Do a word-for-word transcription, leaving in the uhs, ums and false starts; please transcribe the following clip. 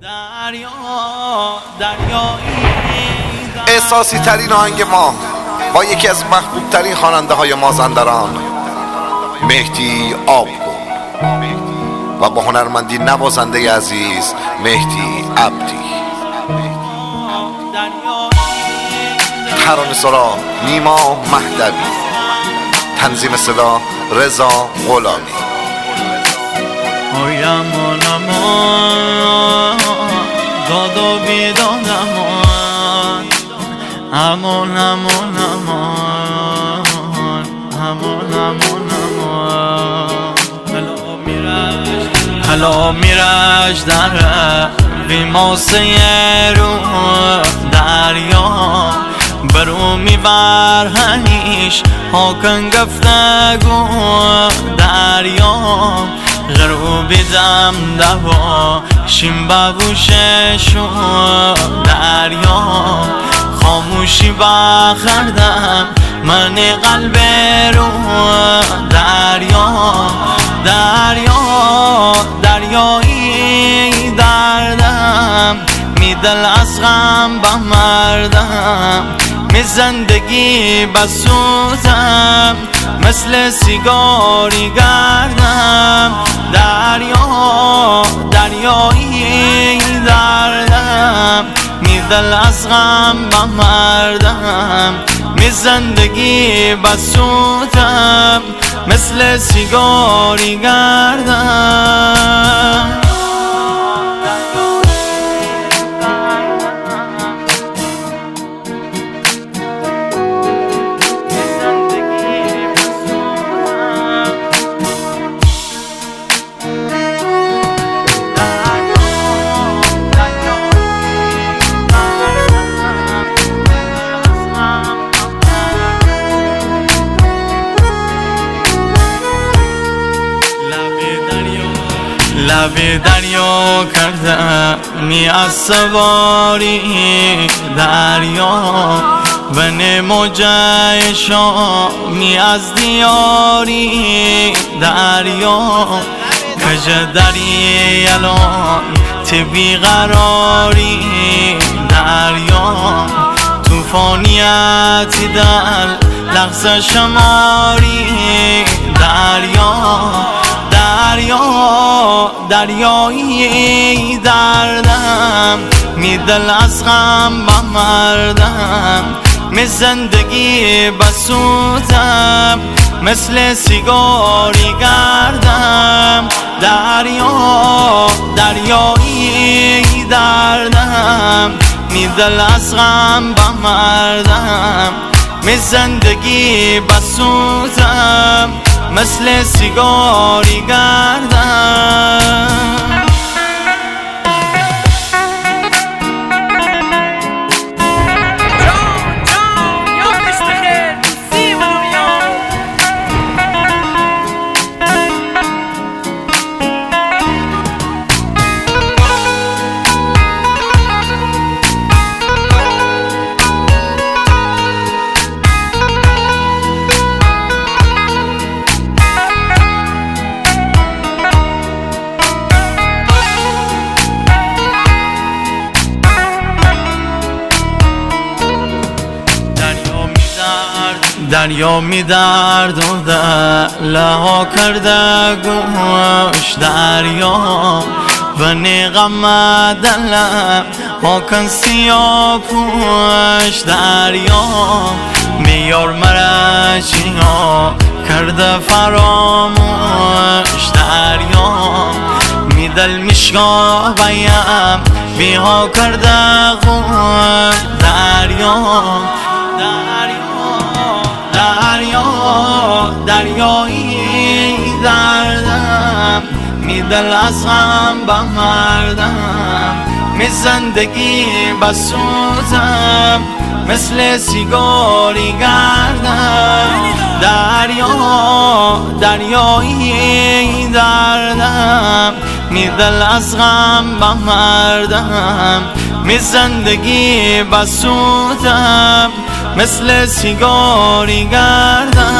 احساسی ترین آهنگ ما با یکی از محبوب ترین خواننده های مازندران مهدی آبگون و با هنرمندی نوازنده عزیز مهدی عبدی. ترانه‌سرا نیما مهدوی، تنظیم صدا رضا غلامی. آی امان امان داد و بیداد امان امان امان امان امان امان امان هلا میرش هلا میرش در بیماسه رو دریا برو میبر هنیش هاکن گفتگو دریا غروبی دم دوا شیم ببوششو دریا خاموشی بخردم من قلب رو دریا دریا دریایی دردم میدل از غم بمردم می زندگی بسوزم مثل سیگاری گردم دریا دریایی دردم میدل از غم بمردم می زندگی بسوزم مثل سیگاری گردم. لب دریا کرده می از سواری دریا بن موجه شامی از دیاری دریا کج دری الان تبی قراری دریا توفانیتی دل لحظه شماری دریا دریا دریایی دردم میدل از غم بمردم می زندگی بسوزم مثل سیگاری گردم دریا دریایی دردم میدل از غم بمردم می زندگی بسوزم مثل سیگاری گردم. دریا می درد و دلها کرده گوش دریا و نغم دلم هاکن سیاه پوش دریا میار مرا چیا کرده فراموش دریا می دل میشگا بیم بیها کرده غوش دریا دریا دریایی دردم میدل از غم بمردم می زندگی بسوزم مثل سیگاری گردم دریا دریایی دردم میدل از غم بمردم می زندگی بسوزم مثل سیگاری گردم.